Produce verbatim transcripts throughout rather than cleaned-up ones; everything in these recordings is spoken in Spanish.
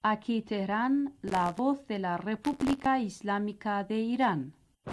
Aquí Teherán, la voz de la República Islámica de Irán.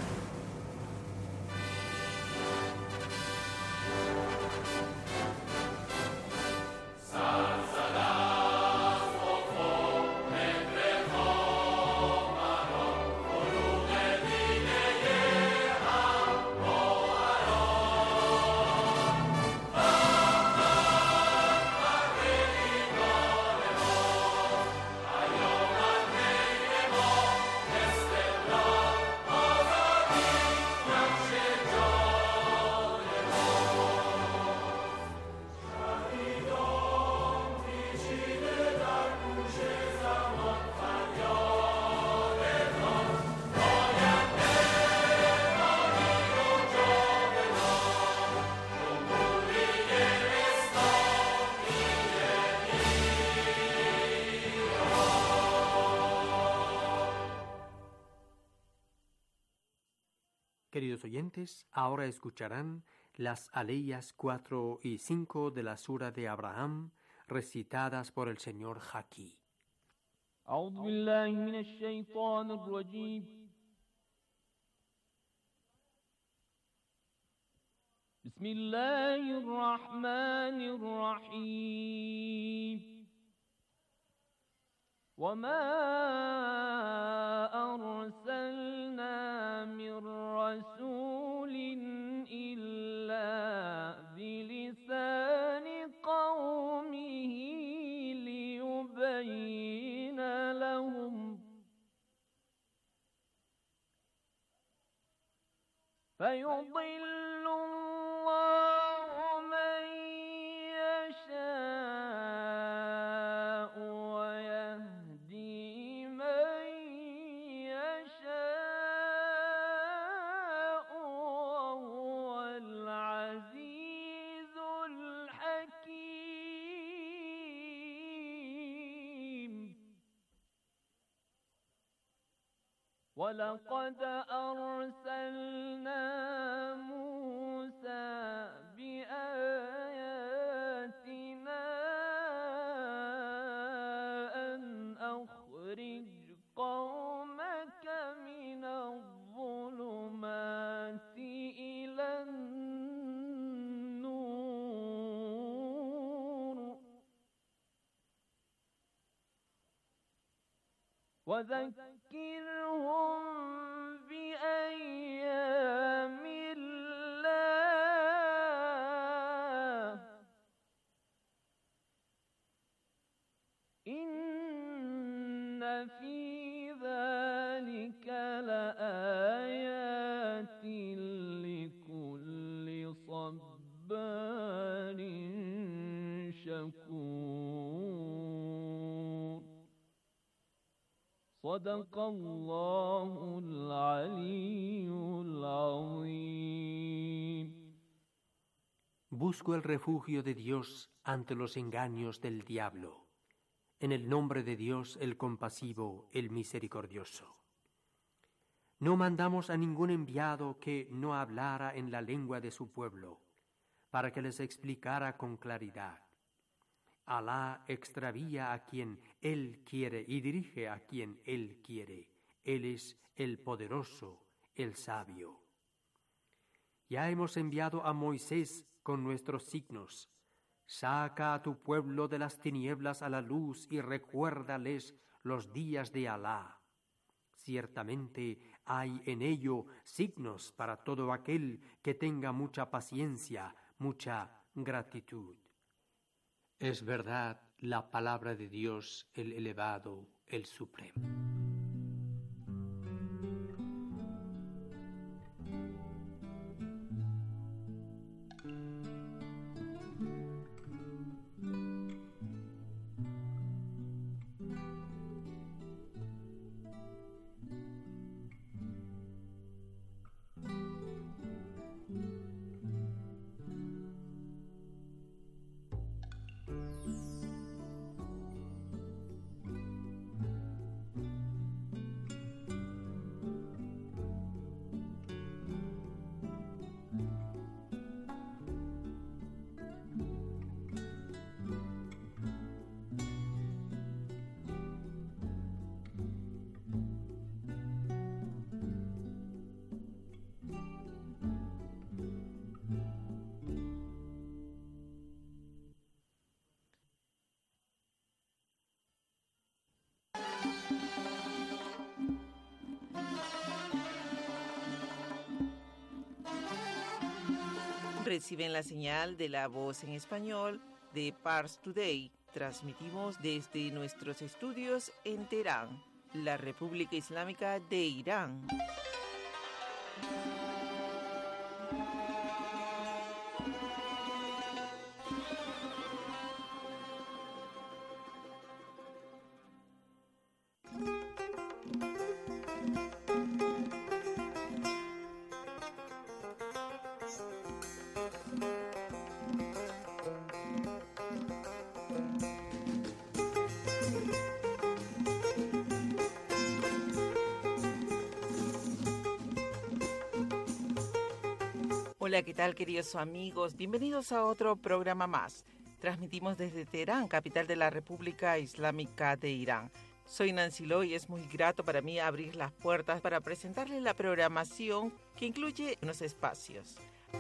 Queridos oyentes, ahora escucharán las aleyas cuatro y cinco de la Sura de Abraham, recitadas por el señor Haki. أعوذ بالله من الشيطان الرجيم. بسم الله الرحمن الرحيم. وما أرسلنا من رسول إلا بلسان قومه ليبين لهم فيضل الله من يشاء ويهدي من يشاء وهو العزيز الحكيم. ولقد أرسلنا موسى بآياتنا أن أخرج قومك من الظلمات إلى النور وذكرهم بأيام الله إن في ذلك لآيات لكل صبار شكور. صدق الله العلي العظيم. Busco el refugio de Dios ante los engaños del diablo. En el nombre de Dios, el compasivo, el misericordioso. No mandamos a ningún enviado que no hablara en la lengua de su pueblo, para que les explicara con claridad. Alá extravía a quien Él quiere y dirige a quien Él quiere. Él es el poderoso, el sabio. Ya hemos enviado a Moisés con nuestros signos. Saca a tu pueblo de las tinieblas a la luz y recuérdales los días de Alá. Ciertamente hay en ello signos para todo aquel que tenga mucha paciencia, mucha gratitud. Es verdad la palabra de Dios, el elevado, el supremo. Reciben la señal de La Voz en Español de Pars Today. Transmitimos desde nuestros estudios en Teherán, la República Islámica de Irán. Hola, ¿qué tal, queridos amigos? Bienvenidos a otro programa más. Transmitimos desde Teherán, capital de la República Islámica de Irán. Soy Nancy Lo y es muy grato para mí abrir las puertas para presentarles la programación que incluye unos espacios.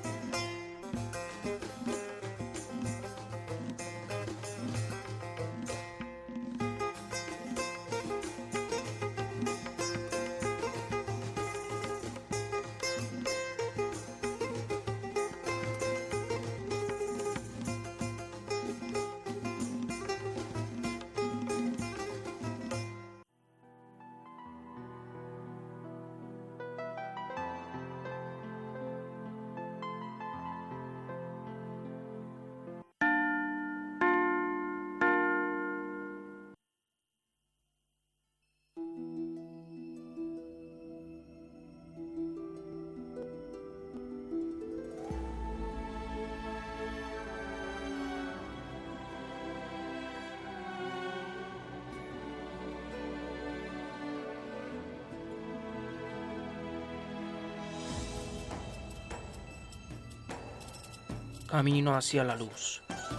Camino hacia la luz.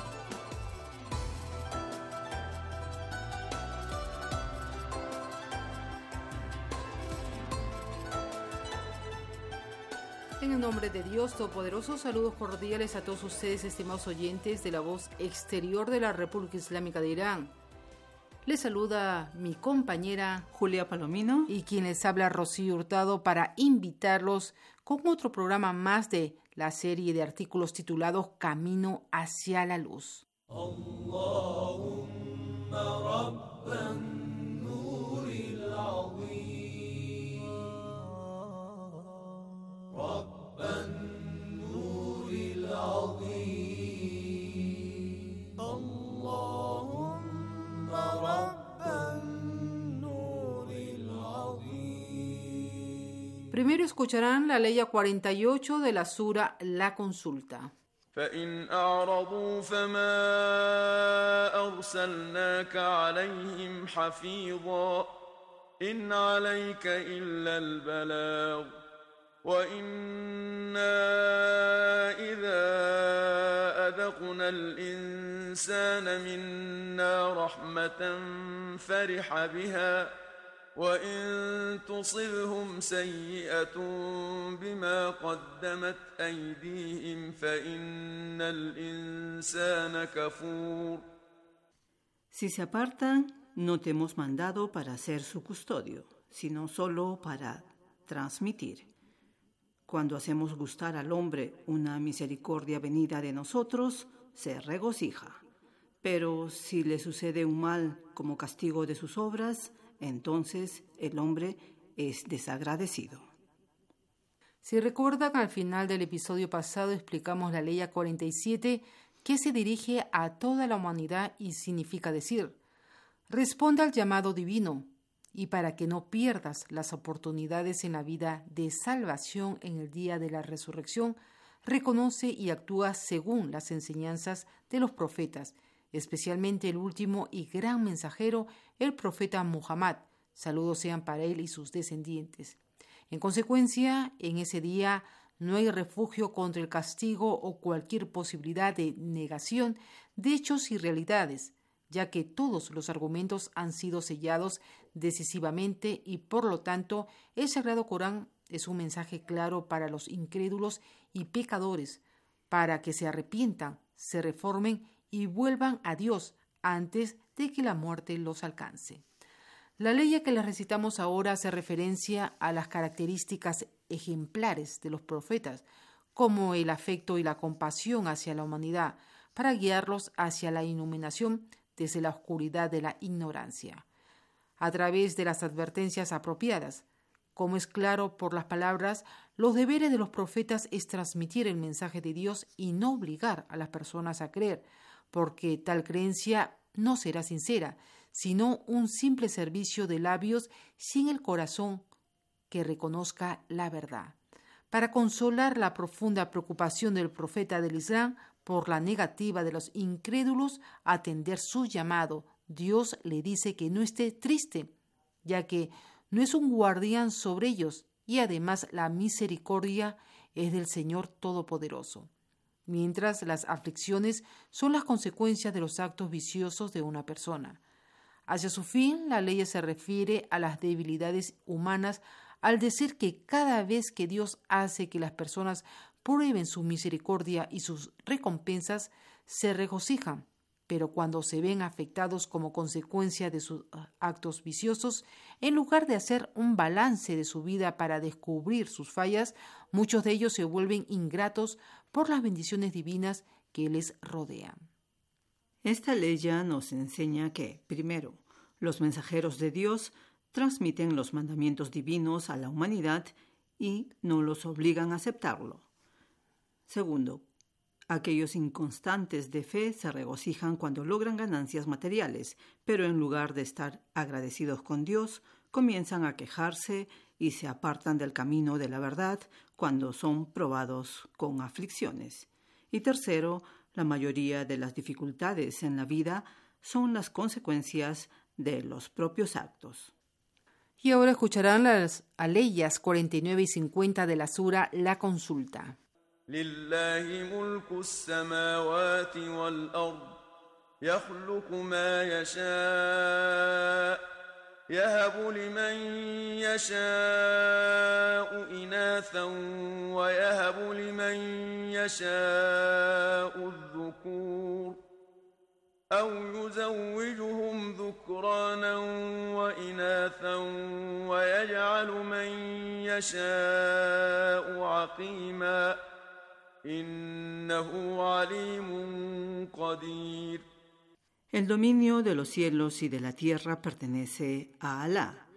En el nombre de Dios Todopoderoso, saludos cordiales a todos ustedes, estimados oyentes de la Voz Exterior de la República Islámica de Irán. Les saluda mi compañera Julia Palomino y quien les habla Rocío Hurtado para invitarlos con otro programa más de la serie de artículos titulados Camino hacia la luz. Allahumma rabban nuril azim, rabban nuril azim, Allahumma rabban nuril azim. Primero escucharán la ley cuarenta y ocho de la sura La Consulta. فإن أعرضوا فما أرسلناك عليهم حفيظا إن عليك إلا البلاغ وإنا إذا أذقنا الإنسان منا رحمة فرح بها وإن تصبهم سيئة بما قدمت أيديهم فإن الإنسان كفور. Si se apartan, no te hemos mandado para ser su custodio, sino solo para transmitir. Cuando hacemos gustar al hombre una misericordia venida de nosotros, se regocija. Pero si le sucede un mal como castigo de sus obras, entonces el hombre es desagradecido. Si recuerdan, al final del episodio pasado explicamos la ley cuarenta y siete que se dirige a toda la humanidad y significa decir: responde al llamado divino y para que no pierdas las oportunidades en la vida de salvación en el día de la resurrección, reconoce y actúa según las enseñanzas de los profetas, especialmente el último y gran mensajero, el profeta Muhammad. Saludos sean para él y sus descendientes. En consecuencia, en ese día no hay refugio contra el castigo o cualquier posibilidad de negación de hechos y realidades, ya que todos los argumentos han sido sellados decisivamente y por lo tanto el Sagrado Corán es un mensaje claro para los incrédulos y pecadores, para que se arrepientan, se reformen y vuelvan a Dios antes de que la muerte los alcance. La ley que les recitamos ahora hace referencia a las características ejemplares de los profetas, como el afecto y la compasión hacia la humanidad, para guiarlos hacia la iluminación desde la oscuridad de la ignorancia, a través de las advertencias apropiadas. Como es claro por las palabras, los deberes de los profetas es transmitir el mensaje de Dios y no obligar a las personas a creer, porque tal creencia no será sincera, sino un simple servicio de labios sin el corazón que reconozca la verdad. Para consolar la profunda preocupación del profeta del Islam por la negativa de los incrédulos a atender su llamado, Dios le dice que no esté triste, ya que no es un guardián sobre ellos, y además la misericordia es del Señor Todopoderoso, mientras las aflicciones son las consecuencias de los actos viciosos de una persona. Hacia su fin, la ley se refiere a las debilidades humanas al decir que cada vez que Dios hace que las personas prueben su misericordia y sus recompensas, se regocijan, pero cuando se ven afectados como consecuencia de sus actos viciosos, en lugar de hacer un balance de su vida para descubrir sus fallas, muchos de ellos se vuelven ingratos por las bendiciones divinas que les rodean. Esta ley ya nos enseña que, primero, los mensajeros de Dios transmiten los mandamientos divinos a la humanidad y no los obligan a aceptarlo. Segundo, aquellos inconstantes de fe se regocijan cuando logran ganancias materiales, pero en lugar de estar agradecidos con Dios, comienzan a quejarse y se apartan del camino de la verdad cuando son probados con aflicciones. Y tercero, la mayoría de las dificultades en la vida son las consecuencias de los propios actos. Y ahora escucharán las aleyas cuarenta y nueve y cincuenta de la sura La Consulta. لله ملك السماوات والأرض يخلق ما يشاء يهب لمن يشاء إناثا ويهب لمن يشاء الذكور أو يزوجهم ذكرانا وإناثا ويجعل من يشاء عقيما إنه عليم قدير. El dominio de los cielos y de la tierra pertenece a Alá.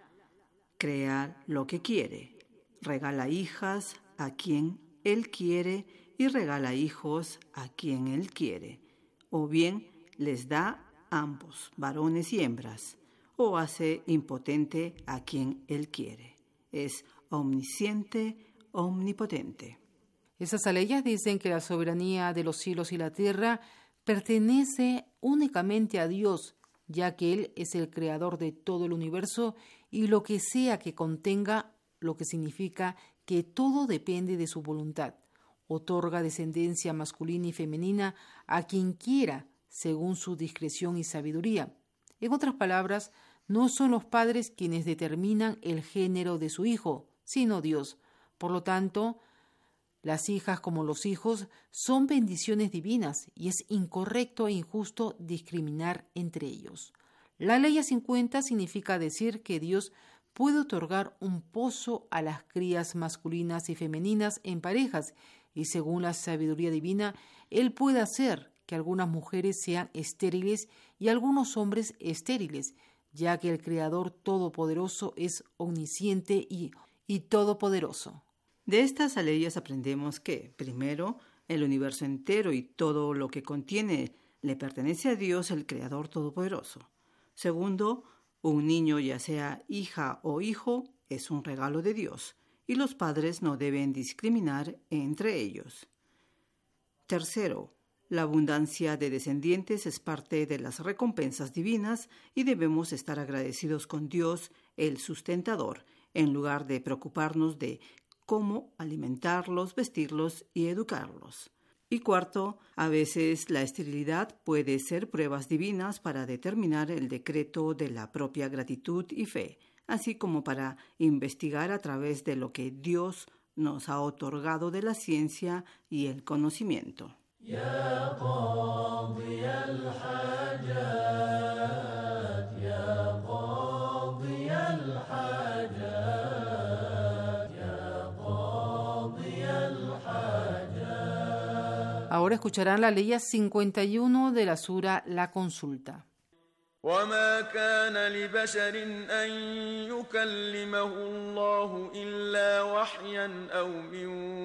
Crea lo que quiere, regala hijas a quien Él quiere y regala hijos a quien Él quiere, o bien les da ambos, varones y hembras, o hace impotente a quien Él quiere. Es omnisciente, omnipotente. Esas aleyas dicen que la soberanía de los cielos y la tierra pertenece únicamente a Dios, ya que Él es el creador de todo el universo y lo que sea que contenga, lo que significa que todo depende de su voluntad. Otorga descendencia masculina y femenina a quien quiera, según su discreción y sabiduría. En otras palabras, no son los padres quienes determinan el género de su hijo, sino Dios. Por lo tanto, las hijas como los hijos son bendiciones divinas y es incorrecto e injusto discriminar entre ellos. La ley cincuenta significa decir que Dios puede otorgar un pozo a las crías masculinas y femeninas en parejas y según la sabiduría divina, Él puede hacer que algunas mujeres sean estériles y algunos hombres estériles, ya que el Creador Todopoderoso es omnisciente y, y todopoderoso. De estas aleyas aprendemos que, primero, el universo entero y todo lo que contiene le pertenece a Dios, el Creador Todopoderoso. Segundo, un niño, ya sea hija o hijo, es un regalo de Dios, y los padres no deben discriminar entre ellos. Tercero, la abundancia de descendientes es parte de las recompensas divinas y debemos estar agradecidos con Dios, el sustentador, en lugar de preocuparnos de cómo alimentarlos, vestirlos y educarlos. Y cuarto, a veces la esterilidad puede ser pruebas divinas para determinar el decreto de la propia gratitud y fe, así como para investigar a través de lo que Dios nos ha otorgado de la ciencia y el conocimiento. Ya qadi al-hajat, ya qadi al-hajat, ya qadi al-hajat. Ahora escucharán la ley cincuenta y uno de la sura La Consulta. وما كان لبشر أن يكلمه الله إلا وحيا أو من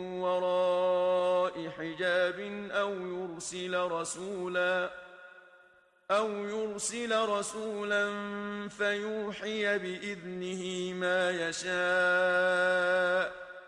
وراء حجاب أو يرسل رسولا أو يرسل رسولا فيوحي بإذنه ما يشاء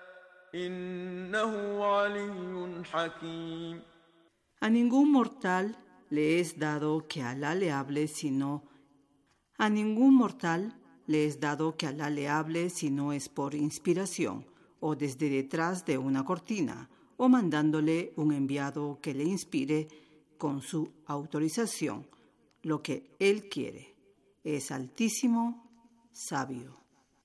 إنه علي حكيم. A ningún mortal le es dado que Alá le hable sino a ningún mortal le es dado que Alá le hable si no es por inspiración o desde detrás de una cortina o mandándole un enviado que le inspire con su autorización lo que él quiere. Es altísimo, sabio.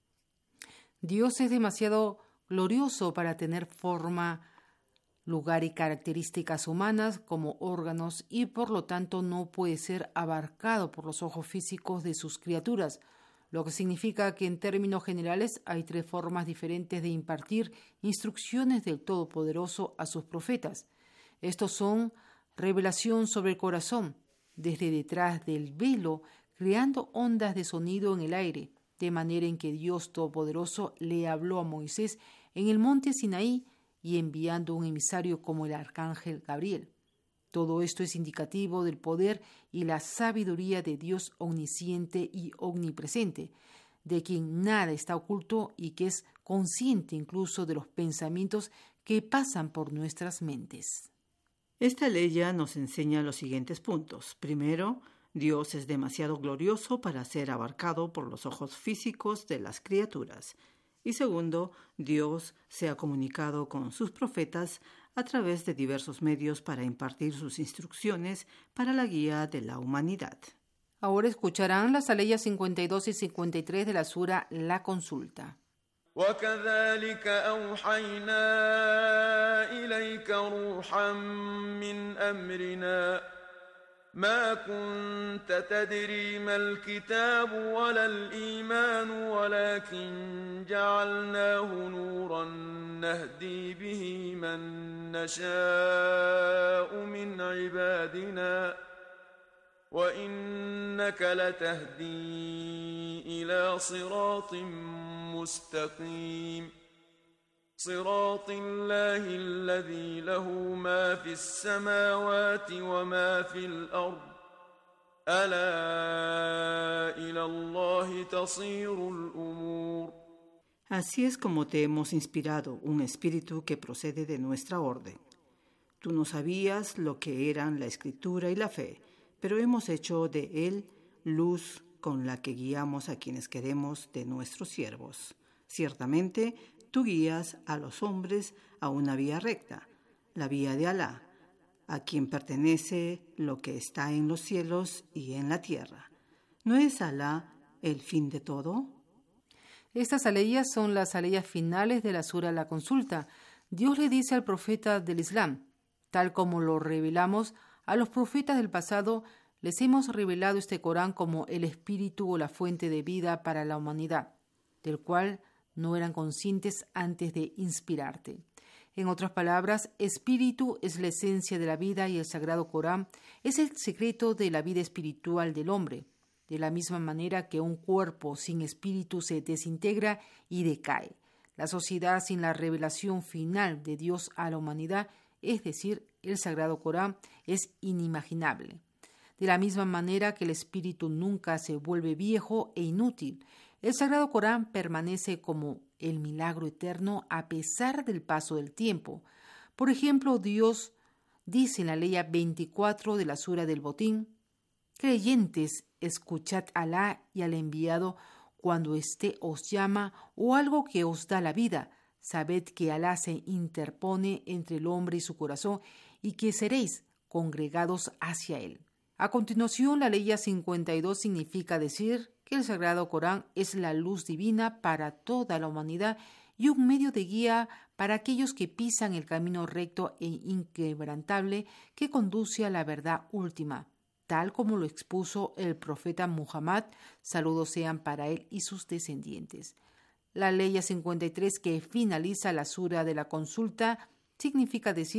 Dios es demasiado glorioso para tener forma, lugar y características humanas como órganos y por lo tanto no puede ser abarcado por los ojos físicos de sus criaturas, lo que significa que en términos generales hay tres formas diferentes de impartir instrucciones del Todopoderoso a sus profetas. Estos son revelación sobre el corazón, desde detrás del velo, creando ondas de sonido en el aire, de manera en que Dios Todopoderoso le habló a Moisés en el monte Sinaí y enviando un emisario como el arcángel Gabriel. Todo esto es indicativo del poder y la sabiduría de Dios omnisciente y omnipresente, de quien nada está oculto y que es consciente incluso de los pensamientos que pasan por nuestras mentes. Esta ley ya nos enseña los siguientes puntos. Primero, Dios es demasiado glorioso para ser abarcado por los ojos físicos de las criaturas. Y segundo, Dios se ha comunicado con sus profetas a través de diversos medios para impartir sus instrucciones para la guía de la humanidad. Ahora escucharán las aleyas cincuenta y dos y cincuenta y tres de la sura La Consulta. وكذلك أوحينا إليك روحا من أمرنا ما كنت تدري ما الكتاب ولا الإيمان ولكن جعلناه نورا نهدي به من نشاء من عبادنا وإنك لتهدي إلى صراط مستقيم صراط الله الذي له ما في السماوات وما في الأرض ألا إلى الله تصير الأمور. Así es como te hemos inspirado un espíritu que procede de nuestra orden. Tú no sabías lo que eran la escritura y la fe, pero hemos hecho de él luz con la que guiamos a quienes queremos de nuestros siervos. Ciertamente, tú guías a los hombres a una vía recta, la vía de Alá, a quien pertenece lo que está en los cielos y en la tierra. ¿No es Alá el fin de todo? Estas aleyas son las aleyas finales de la sura La Consulta. Dios le dice al profeta del Islam, tal como lo revelamos a los profetas del pasado, les hemos revelado este Corán como el espíritu o la fuente de vida para la humanidad, del cual no eran conscientes antes de inspirarte. En otras palabras, espíritu es la esencia de la vida y el sagrado Corán es el secreto de la vida espiritual del hombre, de la misma manera que un cuerpo sin espíritu se desintegra y decae. La sociedad sin la revelación final de Dios a la humanidad, es decir, el sagrado Corán, es inimaginable. De la misma manera que el espíritu nunca se vuelve viejo e inútil, el sagrado Corán permanece como el milagro eterno a pesar del paso del tiempo. Por ejemplo, Dios dice en la ley veinticuatro de la sura del Botín: creyentes, escuchad a Alá y al enviado cuando éste os llama o algo que os da la vida. Sabed que Alá se interpone entre el hombre y su corazón y que seréis congregados hacia él. A continuación, la ley cincuenta y dos significa decir que el Sagrado Corán es la luz divina para toda la humanidad y un medio de guía para aquellos que pisan el camino recto e inquebrantable que conduce a la verdad última, tal como lo expuso el profeta Muhammad, saludos sean para él y sus descendientes. La ley cincuenta y tres, que finaliza la sura de la consulta, significa decir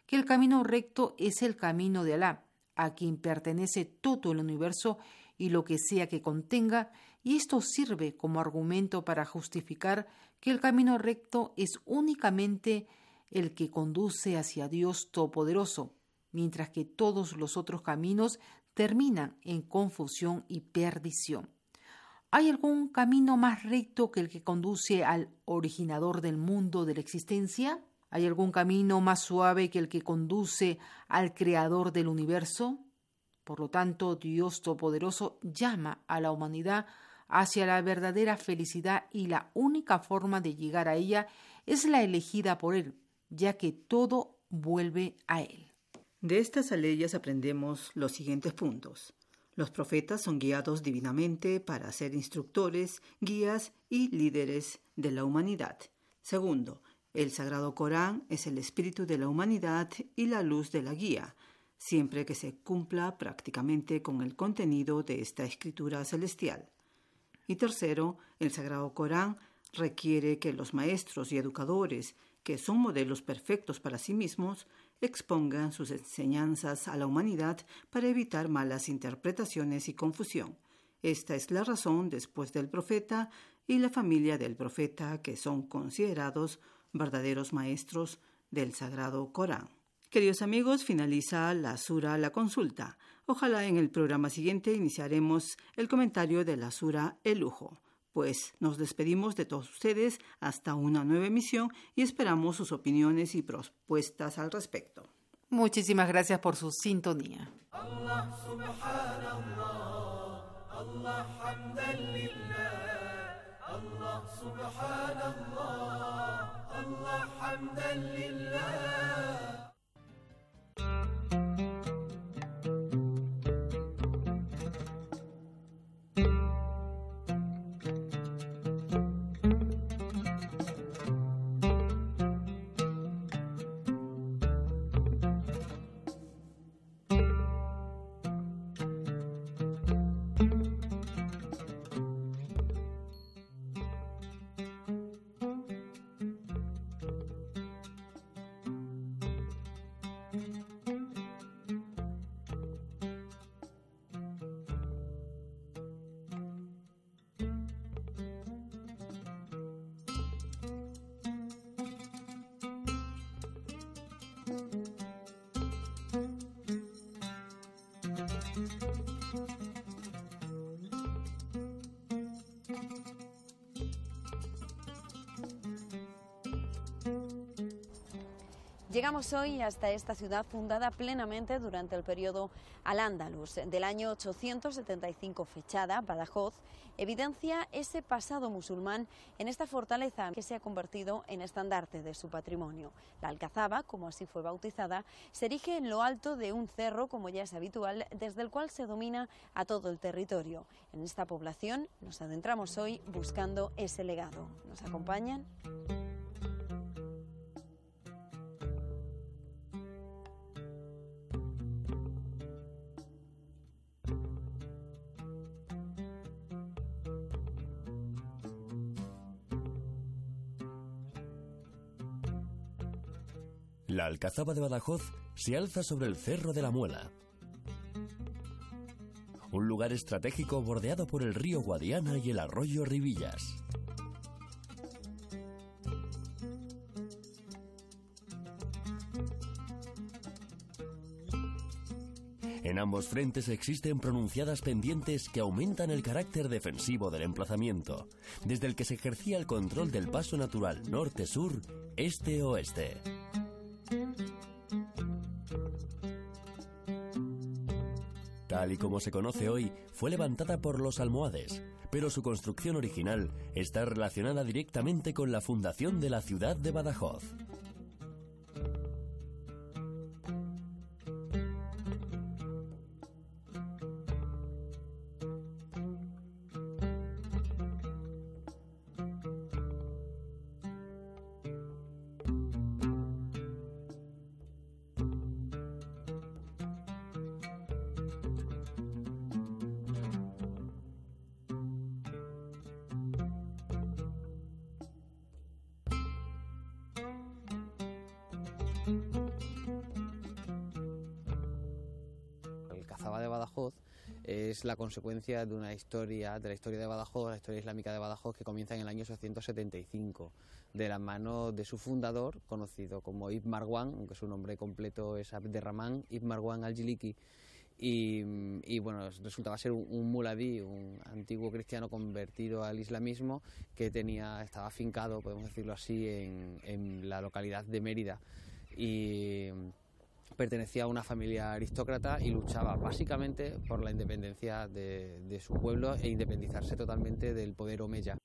que el camino recto es el camino de Alá, a quien pertenece todo el universo y lo que sea que contenga, y esto sirve como argumento para justificar que el camino recto es únicamente el que conduce hacia Dios Todopoderoso, mientras que todos los otros caminos terminan en confusión y perdición. ¿Hay algún camino más recto que el que conduce al originador del mundo de la existencia? ¿Hay algún camino más suave que el que conduce al creador del universo? Por lo tanto, Dios Todopoderoso llama a la humanidad hacia la verdadera felicidad y la única forma de llegar a ella es la elegida por Él, ya que todo vuelve a Él. De estas aleyas aprendemos los siguientes puntos. Los profetas son guiados divinamente para ser instructores, guías y líderes de la humanidad. Segundo, el Sagrado Corán es el espíritu de la humanidad y la luz de la guía, siempre que se cumpla prácticamente con el contenido de esta escritura celestial. Y tercero, el Sagrado Corán requiere que los maestros y educadores, que son modelos perfectos para sí mismos, expongan sus enseñanzas a la humanidad para evitar malas interpretaciones y confusión. Esta es la razón después del profeta y la familia del profeta, que son considerados verdaderos maestros del Sagrado Corán. Queridos amigos, finaliza la sura La Consulta. Ojalá en el programa siguiente iniciaremos el comentario de la sura El Lujo. Pues nos despedimos de todos ustedes hasta una nueva emisión y esperamos sus opiniones y propuestas al respecto. Muchísimas gracias por su sintonía. Allah subhanallah, Allah hamdan lillah, Allah subhanallah, Allah hamdan lillah. Llegamos hoy hasta esta ciudad fundada plenamente durante el periodo Al-Ándalus. Del año ochocientos setenta y cinco fechada, Badajoz evidencia ese pasado musulmán en esta fortaleza que se ha convertido en estandarte de su patrimonio. La Alcazaba, como así fue bautizada, se erige en lo alto de un cerro, como ya es habitual, desde el cual se domina a todo el territorio. En esta población nos adentramos hoy buscando ese legado. ¿Nos acompañan? La Alcazaba de Badajoz se alza sobre el Cerro de la Muela, un lugar estratégico bordeado por el río Guadiana y el arroyo Ribillas. En ambos frentes existen pronunciadas pendientes que aumentan el carácter defensivo del emplazamiento, desde el que se ejercía el control del paso natural norte-sur, este-oeste. Tal y como se conoce hoy, fue levantada por los almohades, pero su construcción original está relacionada directamente con la fundación de la ciudad de Badajoz. Badajoz es la consecuencia de una historia, de la historia de Badajoz, la historia islámica de Badajoz, que comienza en el año ochocientos setenta y cinco, de la mano de su fundador, conocido como Ibn Marwan, aunque su nombre completo es Abderrahman Ibn Marwan al-Jiliki, y, y bueno, resultaba ser un, un muladí, un antiguo cristiano convertido al islamismo, que tenía, estaba afincado, podemos decirlo así, en, en la localidad de Mérida, y pertenecía a una familia aristócrata y luchaba básicamente por la independencia de, de su pueblo e independizarse totalmente del poder omeya.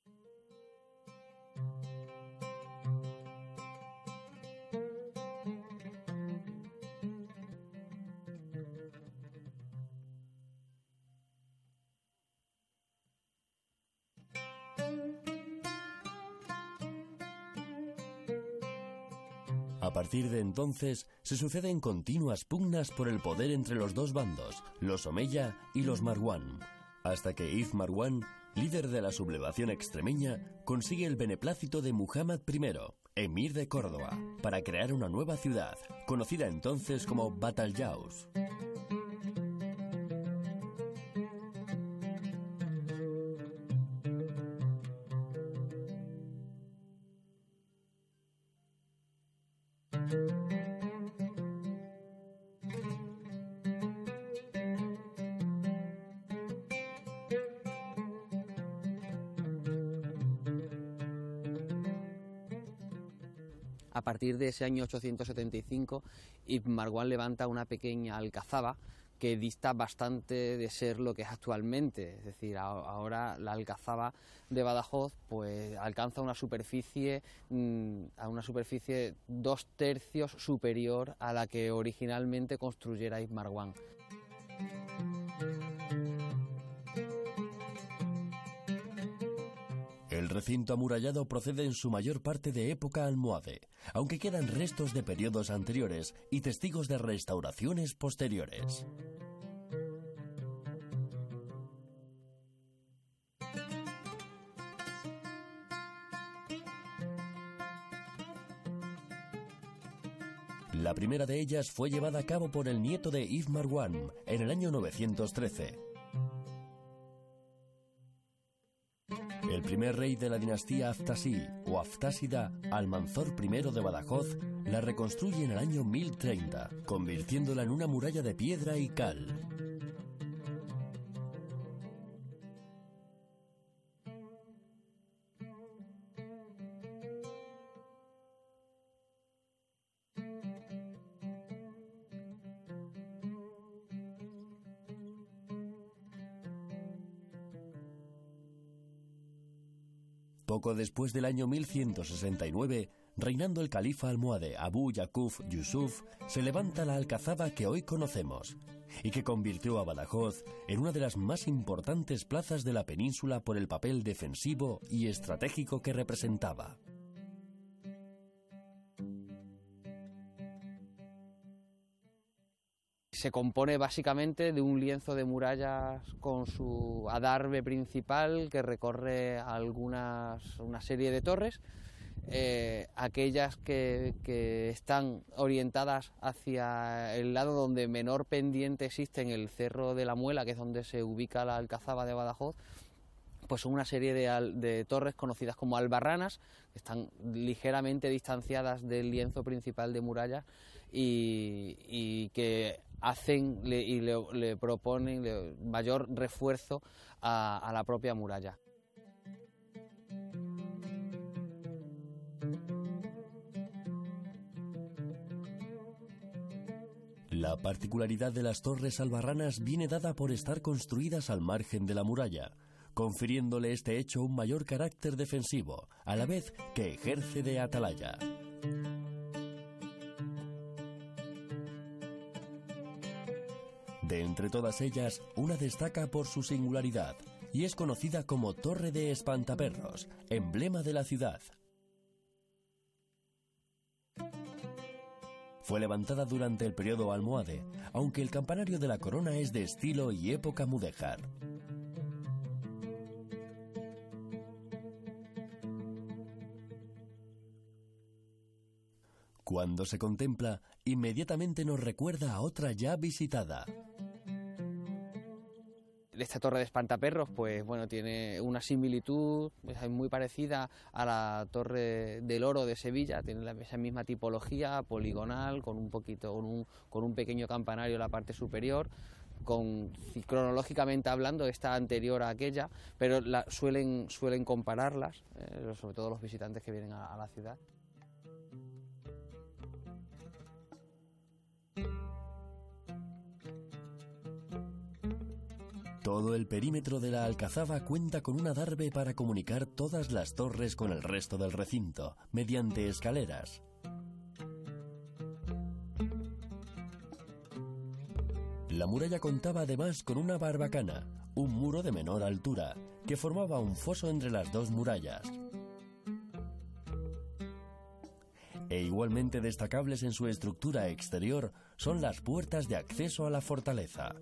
A partir de entonces, se suceden continuas pugnas por el poder entre los dos bandos, los Omeya y los Marwan, hasta que Ibn Marwan, líder de la sublevación extremeña, consigue el beneplácito de Muhammad primero, emir de Córdoba, para crear una nueva ciudad, conocida entonces como Bat al-Yaus. A partir de ese año ochocientos setenta y cinco, Ibn Marwan levanta una pequeña alcazaba que dista bastante de ser lo que es actualmente. Es decir, ahora la alcazaba de Badajoz pues alcanza una superficie, a una superficie dos tercios superior a la que originalmente construyera Ibn Marwan. El recinto amurallado procede en su mayor parte de época almohade, aunque quedan restos de periodos anteriores y testigos de restauraciones posteriores. La primera de ellas fue llevada a cabo por el nieto de Ibn Marwan en el año novecientos trece. El primer rey de la dinastía Aftasí o Aftásida, Almanzor primero de Badajoz, la reconstruye en el año mil treinta, convirtiéndola en una muralla de piedra y cal. Poco después del año mil ciento sesenta y nueve, reinando el califa almohade Abu Yaqub Yusuf, se levanta la alcazaba que hoy conocemos y que convirtió a Badajoz en una de las más importantes plazas de la península por el papel defensivo y estratégico que representaba. Se compone básicamente de un lienzo de murallas con su adarve principal que recorre algunas, una serie de torres, eh, aquellas que, que están orientadas hacia el lado donde menor pendiente existe, en el Cerro de la Muela, que es donde se ubica la alcazaba de Badajoz, pues son una serie de, al, de torres conocidas como albarranas, que están ligeramente distanciadas del lienzo principal de murallas y, y que hacen le, y le, le proponen le, mayor refuerzo a, a la propia muralla. La particularidad de las torres albarranas viene dada por estar construidas al margen de la muralla, confiriéndole este hecho un mayor carácter defensivo, a la vez que ejerce de atalaya. De entre todas ellas, una destaca por su singularidad y es conocida como Torre de Espantaperros, emblema de la ciudad. Fue levantada durante el periodo almohade, aunque el campanario de la corona es de estilo y época mudéjar. Cuando se contempla, inmediatamente nos recuerda a otra ya visitada. esta torre de espantaperros, pues bueno, tiene una similitud, es muy parecida a la torre del Oro de Sevilla, tiene la, esa misma tipología poligonal, con un poquito, con un, con un pequeño campanario en la parte superior. Con, cronológicamente hablando, está anterior a aquella, pero la, suelen, suelen compararlas, eh, sobre todo los visitantes que vienen a, a la ciudad. Todo el perímetro de la Alcazaba cuenta con un adarve para comunicar todas las torres con el resto del recinto, mediante escaleras. La muralla contaba además con una barbacana, un muro de menor altura, que formaba un foso entre las dos murallas. E igualmente destacables en su estructura exterior son las puertas de acceso a la fortaleza.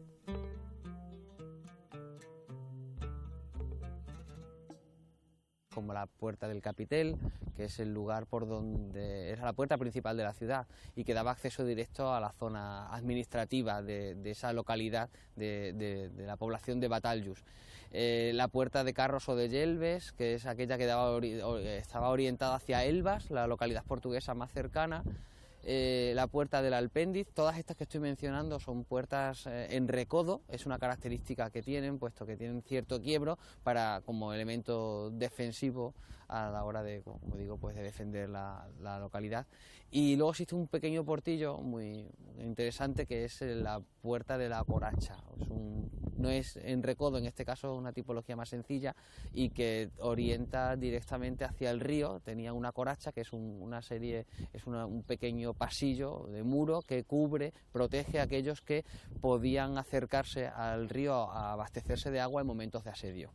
Como la puerta del Capitel, que es el lugar por donde era la puerta principal de la ciudad y que daba acceso directo a la zona administrativa de, de esa localidad de, de, de la población de Batallus. Eh, la puerta de Carros o de Yelves, que es aquella que daba ori estaba orientada hacia Elvas, la localidad portuguesa más cercana. Eh, la puerta del Alpéndiz, todas estas que estoy mencionando son puertas eh, en recodo, es una característica que tienen, puesto que tienen cierto quiebro para, como elemento defensivo a la hora de, como digo, pues de defender la, la localidad. Y luego existe un pequeño portillo muy interesante que es la puerta de la Coracha. Es un, no es en recodo, en este caso una tipología más sencilla y que orienta directamente hacia el río. Tenía una coracha que es un, una serie, es una, un pequeño pasillo de muro que cubre, protege a aquellos que podían acercarse al río a abastecerse de agua en momentos de asedio.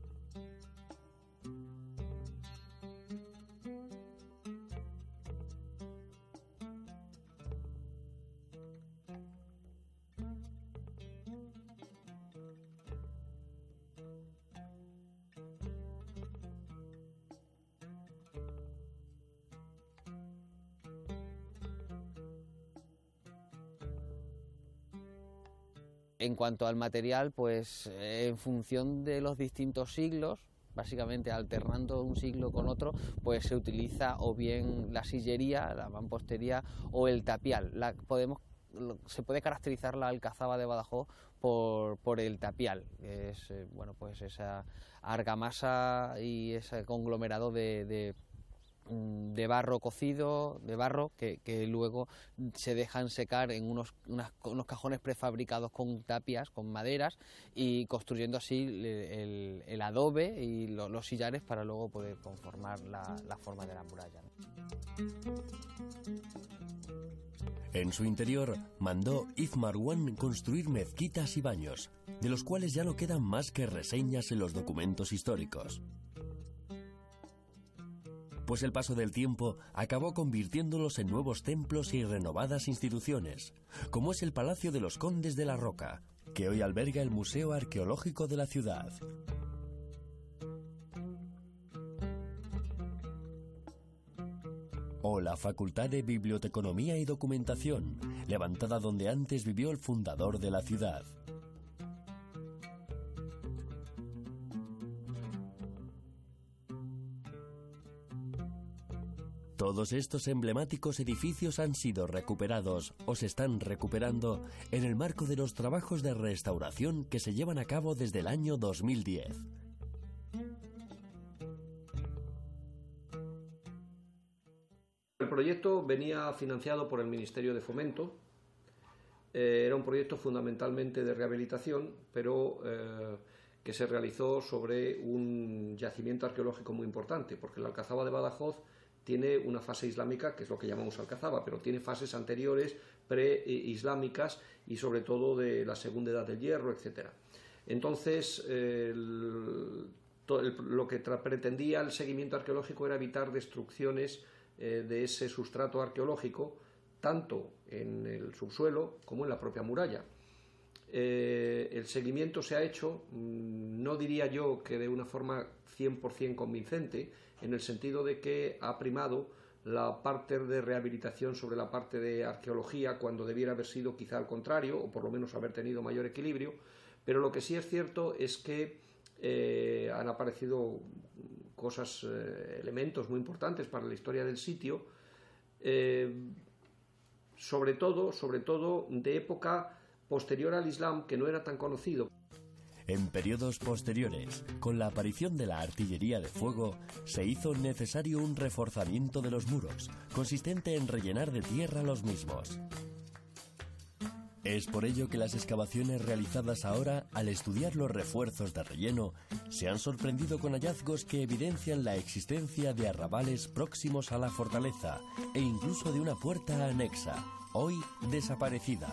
En cuanto al material, pues eh, en función de los distintos siglos, básicamente alternando un siglo con otro, pues se utiliza o bien la sillería, la mampostería o el tapial. La, podemos, se puede caracterizar la Alcazaba de Badajoz por, por el tapial, que es eh, bueno, pues esa argamasa y ese conglomerado de, de de barro cocido, de barro, que, que luego se dejan secar en unos, unas, unos cajones prefabricados con tapias, con maderas, y construyendo así el, el, el adobe y lo, los sillares para luego poder conformar la, la forma de la muralla. En su interior mandó Ibn Marwan construir mezquitas y baños, de los cuales ya no quedan más que reseñas en los documentos históricos. Pues el paso del tiempo acabó convirtiéndolos en nuevos templos y renovadas instituciones, como es el Palacio de los Condes de la Roca, que hoy alberga el Museo Arqueológico de la ciudad. O la Facultad de Biblioteconomía y Documentación, levantada donde antes vivió el fundador de la ciudad. Todos estos emblemáticos edificios han sido recuperados o se están recuperando en el marco de los trabajos de restauración que se llevan a cabo desde el año dos mil diez. El proyecto venía financiado por el Ministerio de Fomento. Eh, era un proyecto fundamentalmente de rehabilitación, pero eh, que se realizó sobre un yacimiento arqueológico muy importante, porque la Alcazaba de Badajoz tiene una fase islámica, que es lo que llamamos Alcazaba, pero tiene fases anteriores, pre-islámicas y sobre todo de la Segunda Edad del Hierro, etcétera. Entonces, eh, el, to, el, lo que pretendía el seguimiento arqueológico era evitar destrucciones eh, de ese sustrato arqueológico, tanto en el subsuelo como en la propia muralla. Eh, el seguimiento se ha hecho, no diría yo que de una forma cien por cien convincente, en el sentido de que ha primado la parte de rehabilitación sobre la parte de arqueología, cuando debiera haber sido quizá al contrario, o por lo menos haber tenido mayor equilibrio, Pero lo que sí es cierto es que eh, han aparecido cosas, eh, elementos muy importantes para la historia del sitio, eh, sobre todo, sobre todo de época posterior al Islam, que no era tan conocido. En periodos posteriores, con la aparición de la artillería de fuego, se hizo necesario un reforzamiento de los muros, consistente en rellenar de tierra los mismos. Es por ello que las excavaciones realizadas ahora, al estudiar los refuerzos de relleno, se han sorprendido con hallazgos que evidencian la existencia de arrabales próximos a la fortaleza e incluso de una puerta anexa, hoy desaparecida.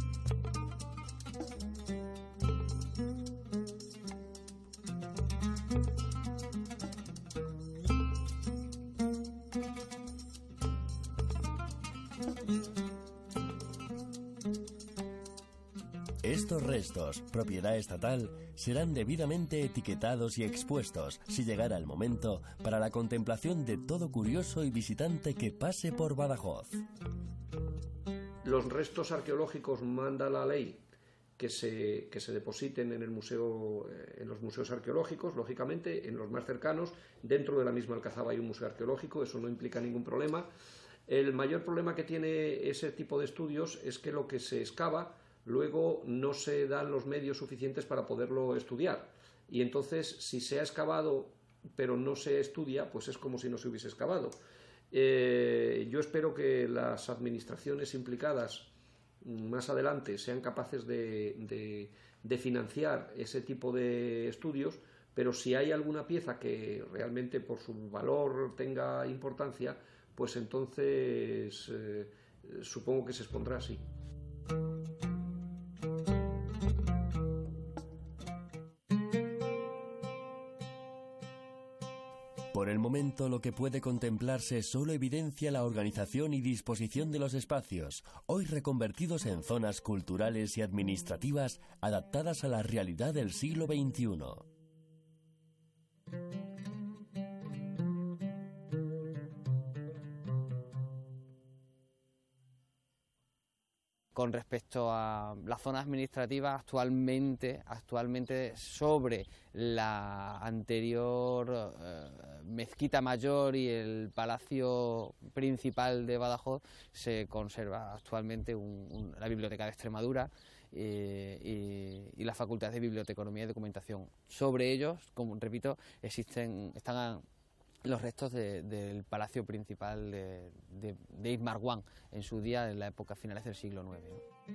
Estos restos, propiedad estatal, serán debidamente etiquetados y expuestos, si llegara el momento, para la contemplación de todo curioso y visitante que pase por Badajoz. Los restos arqueológicos manda la ley que se, que se depositen en el museo, en los museos arqueológicos, lógicamente, en los más cercanos. Dentro de la misma Alcazaba hay un museo arqueológico, eso no implica ningún problema. El mayor problema que tiene ese tipo de estudios es que lo que se excava luego no se dan los medios suficientes para poderlo estudiar. Y entonces, si se ha excavado pero no se estudia, pues es como si no se hubiese excavado. Eh, yo espero que las administraciones implicadas más adelante sean capaces de, de, de financiar ese tipo de estudios, pero si hay alguna pieza que realmente por su valor tenga importancia, pues entonces eh, supongo que se expondrá así. Por el momento, lo que puede contemplarse solo evidencia la organización y disposición de los espacios, hoy reconvertidos en zonas culturales y administrativas adaptadas a la realidad del siglo veintiuno. Con respecto a la zona administrativa, actualmente, actualmente sobre la anterior eh, mezquita mayor y el palacio principal de Badajoz, se conserva actualmente un, un, la Biblioteca de Extremadura eh, y, y la Facultad de Biblioteconomía y Documentación. Sobre ellos, como repito, existen, están los restos de, del palacio principal de, de, de Ibn Marwan en su día, en la época finales del siglo nueve,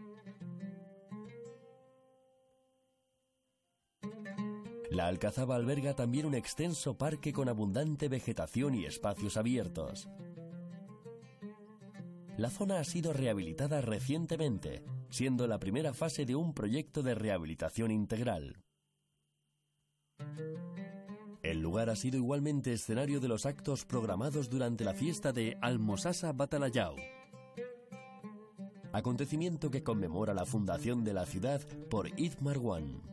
¿no? La Alcazaba alberga también un extenso parque con abundante vegetación y espacios abiertos. La zona ha sido rehabilitada recientemente, siendo la primera fase de un proyecto de rehabilitación integral. El lugar ha sido igualmente escenario de los actos programados durante la fiesta de Al-Mosasa Batalayau, acontecimiento que conmemora la fundación de la ciudad por Ibn Marwan.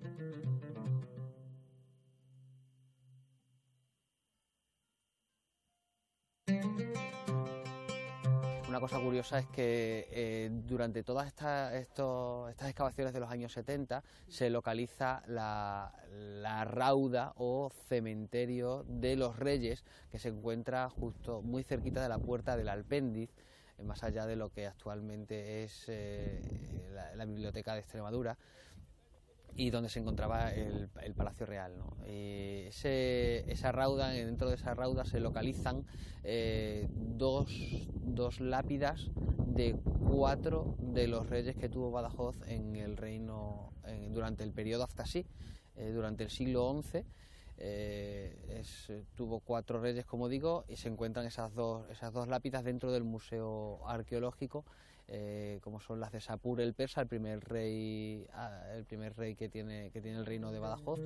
Una cosa curiosa es que eh, durante todas esta, estos, estas excavaciones de los años setenta se localiza la, la rauda o cementerio de los Reyes, que se encuentra justo muy cerquita de la puerta del Alpéndiz, eh, más allá de lo que actualmente es eh, la, la Biblioteca de Extremadura, y donde se encontraba el, el Palacio Real, ¿no? Y ese, esa rauda, dentro de esa rauda se localizan eh, dos, dos lápidas de cuatro de los reyes que tuvo Badajoz en el reino en, durante el periodo Aftasí, eh, durante el siglo once. Eh, es, tuvo cuatro reyes, como digo, y se encuentran esas dos, esas dos lápidas dentro del Museo Arqueológico, eh, como son las de Sapur el Persa, el primer rey, el primer rey que tiene, que tiene el reino de Badajoz.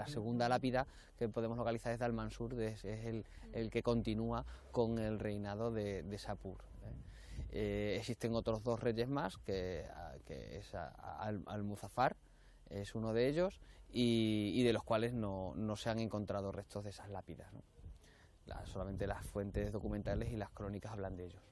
segunda lápida que podemos localizar es de Al-Mansur, es, es el, el que continúa con el reinado de, de Sapur. ¿eh? Eh, existen otros dos reyes más, que, que es Al-Muzaffar, es uno de ellos, y, y de los cuales no, no se han encontrado restos de esas lápidas, ¿no? La, solamente las fuentes documentales y las crónicas hablan de ellos.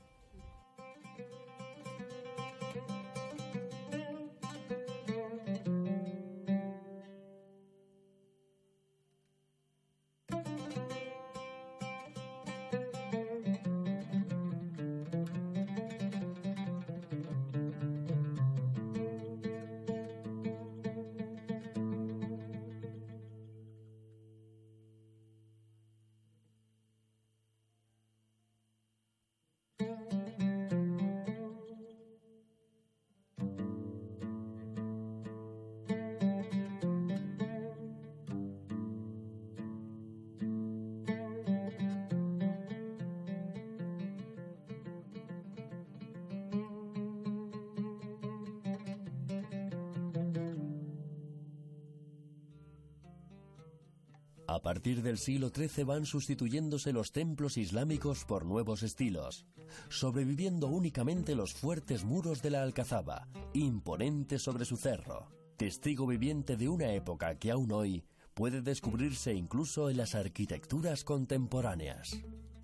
A partir del siglo trece van sustituyéndose los templos islámicos por nuevos estilos, sobreviviendo únicamente los fuertes muros de la Alcazaba, imponentes sobre su cerro, testigo viviente de una época que aún hoy puede descubrirse incluso en las arquitecturas contemporáneas.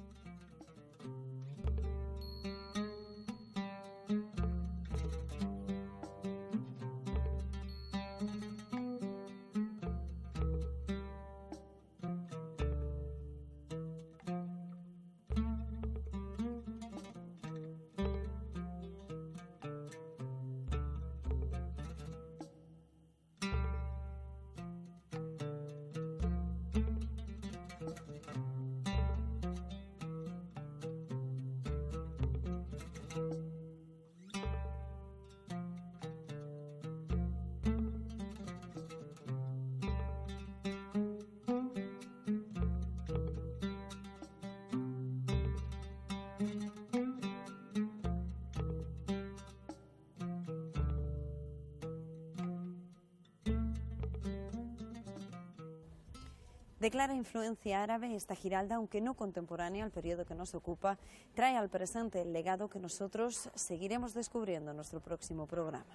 De clara influencia árabe, esta Giralda, aunque no contemporánea al periodo que nos ocupa, trae al presente el legado que nosotros seguiremos descubriendo en nuestro próximo programa.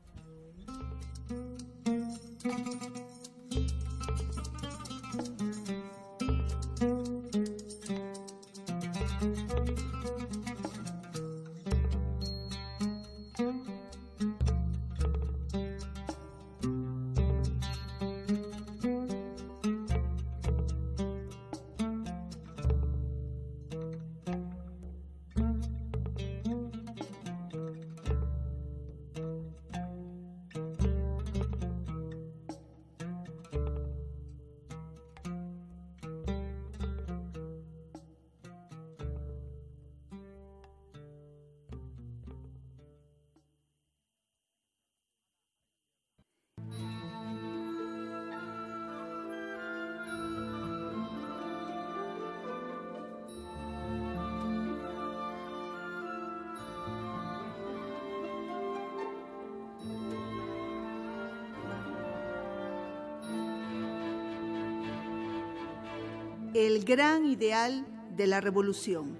El gran ideal de la revolución.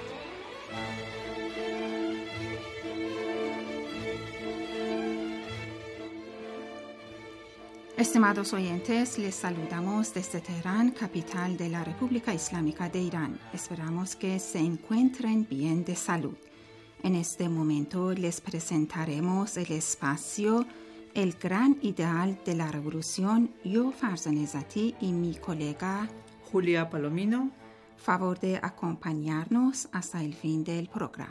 Estimados oyentes, les saludamos desde Teherán, capital de la República Islámica de Irán. Esperamos que se encuentren bien de salud. En este momento les presentaremos el espacio El gran ideal de la revolución. Yo, Farzan Ezzati, y mi colega Julia Palomino. Favor de acompañarnos hasta el fin del programa.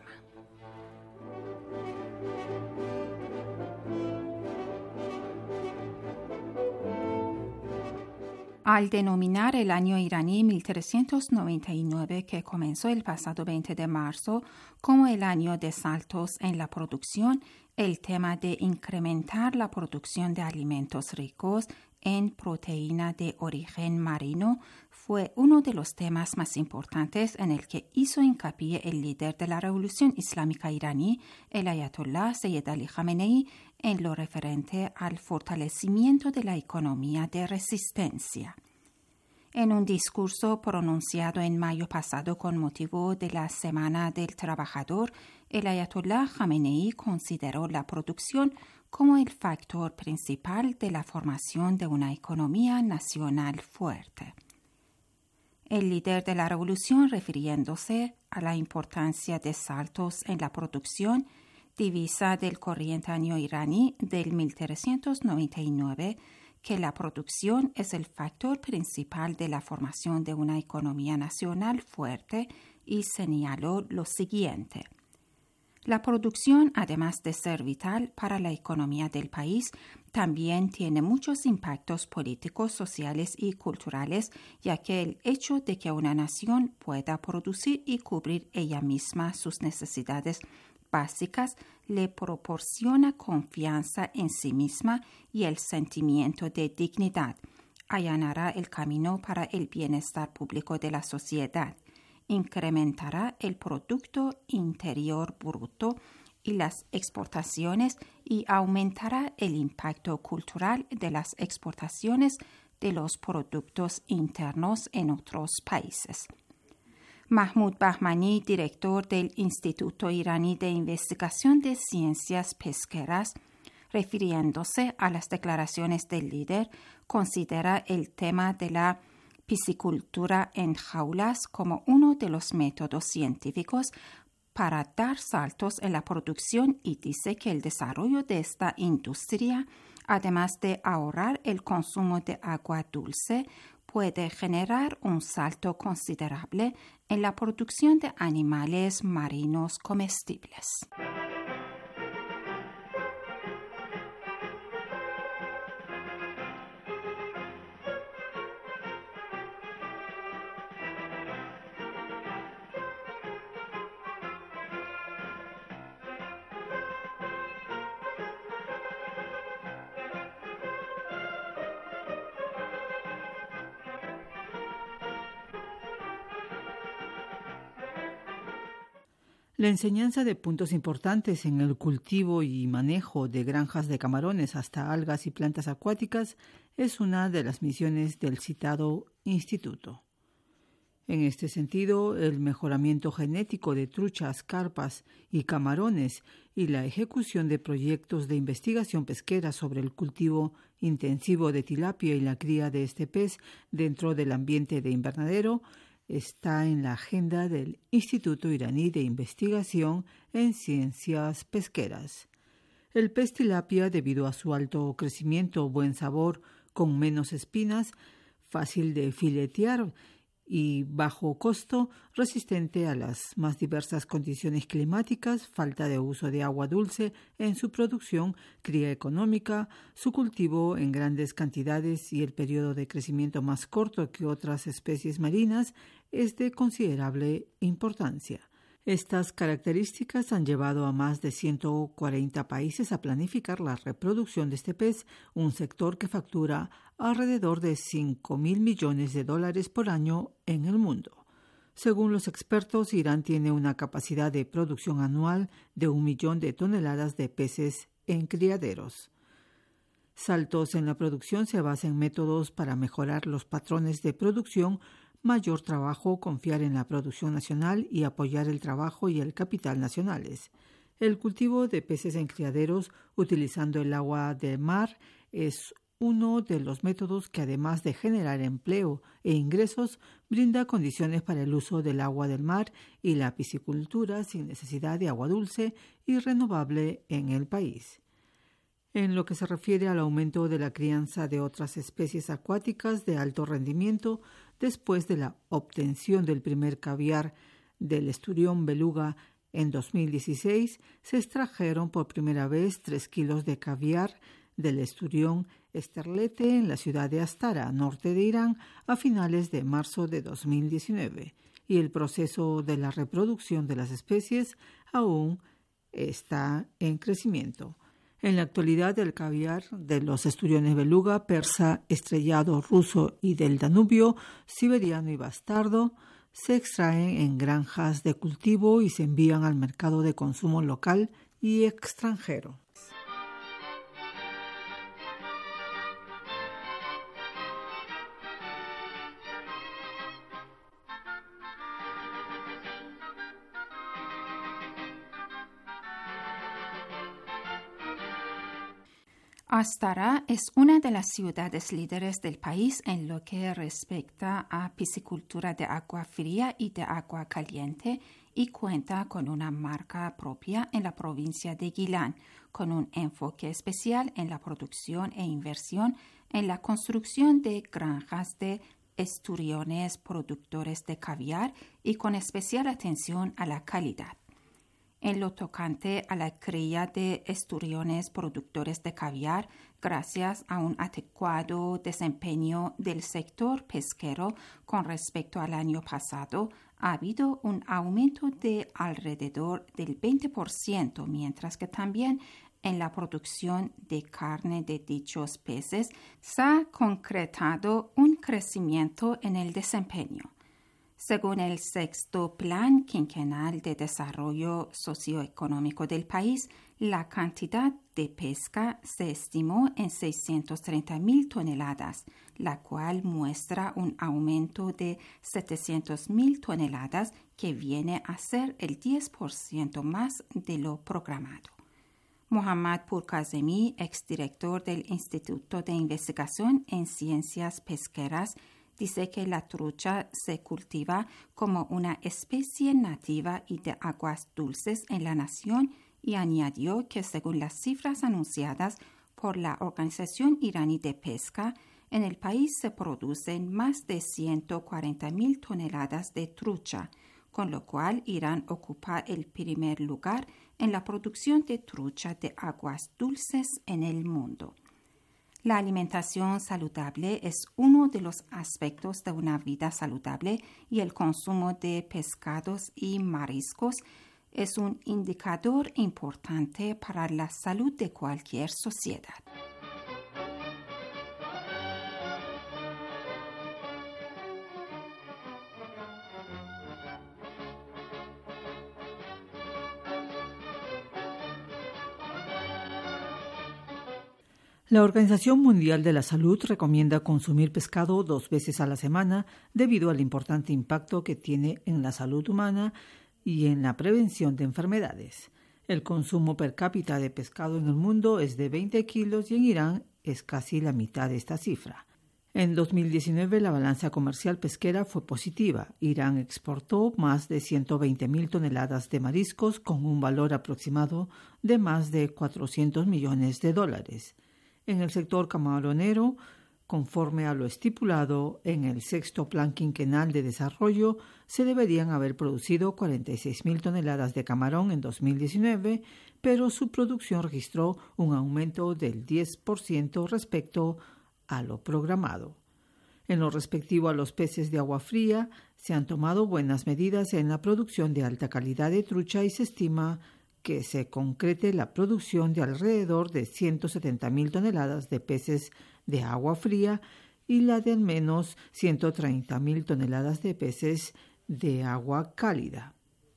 Al denominar el año iraní mil trescientos noventa y nueve, que comenzó el pasado veinte de marzo, como el año de saltos en la producción, el tema de incrementar la producción de alimentos ricos en proteína de origen marino fue uno de los temas más importantes en el que hizo hincapié el líder de la Revolución Islámica iraní, el Ayatollah Sayyid Ali Khamenei, en lo referente al fortalecimiento de la economía de resistencia. En un discurso pronunciado en mayo pasado con motivo de la Semana del Trabajador, el Ayatollah Khamenei consideró la producción como el factor principal de la formación de una economía nacional fuerte. El líder de la revolución, refiriéndose a la importancia de saltos en la producción, divisa del corriente año iraní del mil trescientos noventa y nueve, que la producción es el factor principal de la formación de una economía nacional fuerte, y señaló lo siguiente. La producción, además de ser vital para la economía del país, también tiene muchos impactos políticos, sociales y culturales, ya que el hecho de que una nación pueda producir y cubrir ella misma sus necesidades básicas le proporciona confianza en sí misma y el sentimiento de dignidad. Allanará el camino para el bienestar público de la sociedad. Incrementará el Producto Interior Bruto y las exportaciones y aumentará el impacto cultural de las exportaciones de los productos internos en otros países. Mahmoud Bahmani, director del Instituto Iraní de Investigación de Ciencias Pesqueras, refiriéndose a las declaraciones del líder, considera el tema de la piscicultura en jaulas como uno de los métodos científicos para dar saltos en la producción y dice que el desarrollo de esta industria, además de ahorrar el consumo de agua dulce, puede generar un salto considerable en la producción de animales marinos comestibles. La enseñanza de puntos importantes en el cultivo y manejo de granjas de camarones hasta algas y plantas acuáticas es una de las misiones del citado instituto. En este sentido, el mejoramiento genético de truchas, carpas y camarones y la ejecución de proyectos de investigación pesquera sobre el cultivo intensivo de tilapia y la cría de este pez dentro del ambiente de invernadero está en la agenda del Instituto Iraní de Investigación en Ciencias Pesqueras. El pez tilapia, debido a su alto crecimiento, buen sabor, con menos espinas, fácil de filetear y bajo costo, resistente a las más diversas condiciones climáticas, falta de uso de agua dulce en su producción, cría económica, su cultivo en grandes cantidades y el periodo de crecimiento más corto que otras especies marinas es de considerable importancia. Estas características han llevado a más de ciento cuarenta países a planificar la reproducción de este pez, un sector que factura alrededor de cinco mil millones de dólares por año en el mundo. Según los expertos, Irán tiene una capacidad de producción anual de un millón de toneladas de peces en criaderos. Saltos en la producción se basan en métodos para mejorar los patrones de producción, mayor trabajo, confiar en la producción nacional y apoyar el trabajo y el capital nacionales. El cultivo de peces en criaderos utilizando el agua del mar es uno de los métodos que, además de generar empleo e ingresos, brinda condiciones para el uso del agua del mar y la piscicultura sin necesidad de agua dulce y renovable en el país. En lo que se refiere al aumento de la crianza de otras especies acuáticas de alto rendimiento, después de la obtención del primer caviar del esturión beluga en dos mil dieciséis, se extrajeron por primera vez tres kilos de caviar del esturión esterlete en la ciudad de Astara, norte de Irán, a finales de marzo de dos mil diecinueve, y el proceso de la reproducción de las especies aún está en crecimiento. En la actualidad, el caviar de los esturiones beluga, persa, estrellado, ruso y del Danubio, siberiano y bastardo, se extraen en granjas de cultivo y se envían al mercado de consumo local y extranjero. Astara es una de las ciudades líderes del país en lo que respecta a piscicultura de agua fría y de agua caliente y cuenta con una marca propia en la provincia de Gilan, con un enfoque especial en la producción e inversión en la construcción de granjas de esturiones productores de caviar y con especial atención a la calidad. En lo tocante a la cría de esturiones productores de caviar, gracias a un adecuado desempeño del sector pesquero con respecto al año pasado, ha habido un aumento de alrededor del veinte por ciento, mientras que también en la producción de carne de dichos peces se ha concretado un crecimiento en el desempeño. Según el sexto Plan Quinquenal de Desarrollo Socioeconómico del país, la cantidad de pesca se estimó en seiscientas treinta mil toneladas, la cual muestra un aumento de setecientas mil toneladas que viene a ser el diez por ciento más de lo programado. Mohammad Purkazemi, exdirector del Instituto de Investigación en Ciencias Pesqueras, dice que la trucha se cultiva como una especie nativa y de aguas dulces en la nación y añadió que según las cifras anunciadas por la Organización Iraní de Pesca, en el país se producen más de ciento cuarenta mil toneladas de trucha, con lo cual Irán ocupa el primer lugar en la producción de trucha de aguas dulces en el mundo. La alimentación saludable es uno de los aspectos de una vida saludable y el consumo de pescados y mariscos es un indicador importante para la salud de cualquier sociedad. La Organización Mundial de la Salud recomienda consumir pescado dos veces a la semana debido al importante impacto que tiene en la salud humana y en la prevención de enfermedades. El consumo per cápita de pescado en el mundo es de veinte kilos y en Irán es casi la mitad de esta cifra. En dos mil diecinueve la balanza comercial pesquera fue positiva. Irán exportó más de ciento veinte mil toneladas de mariscos con un valor aproximado de más de cuatrocientos millones de dólares. En el sector camaronero, conforme a lo estipulado en el sexto Plan Quinquenal de Desarrollo, se deberían haber producido cuarenta y seis mil toneladas de camarón en dos mil diecinueve, pero su producción registró un aumento del diez por ciento respecto a lo programado. En lo respectivo a los peces de agua fría, se han tomado buenas medidas en la producción de alta calidad de trucha y se estima que se concrete la producción de alrededor de ciento setenta mil toneladas de peces de agua fría y la de al menos ciento treinta mil toneladas de peces de agua cálida.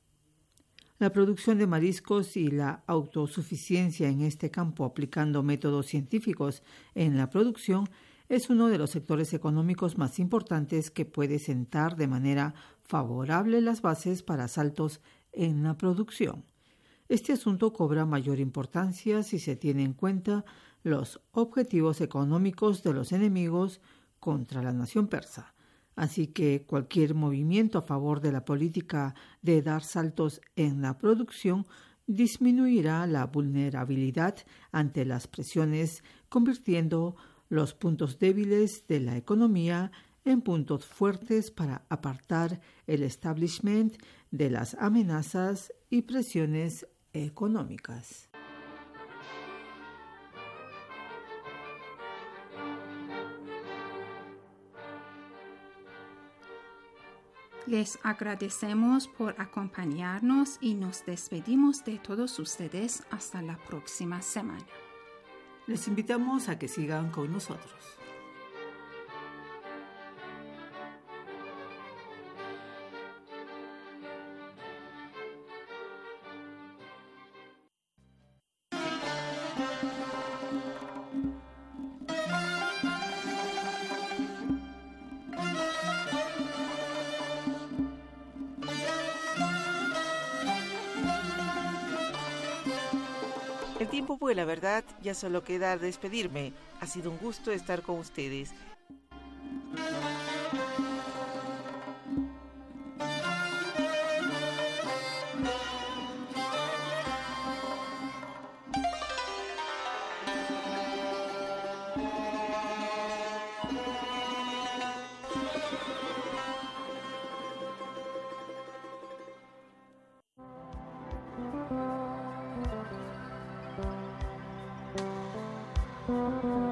La producción de mariscos y la autosuficiencia en este campo aplicando métodos científicos en la producción es uno de los sectores económicos más importantes que puede sentar de manera favorable las bases para saltos en la producción. Este asunto cobra mayor importancia si se tiene en cuenta los objetivos económicos de los enemigos contra la nación persa. Así que cualquier movimiento a favor de la política de dar saltos en la producción disminuirá la vulnerabilidad ante las presiones, convirtiendo los puntos débiles de la economía en puntos fuertes para apartar el establishment de las amenazas y presiones económicas. Les agradecemos por acompañarnos y nos despedimos de todos ustedes hasta la próxima semana. Les invitamos a que sigan con nosotros. El tiempo vuela, ¿verdad? Ya solo queda despedirme. Ha sido un gusto estar con ustedes. Thank you.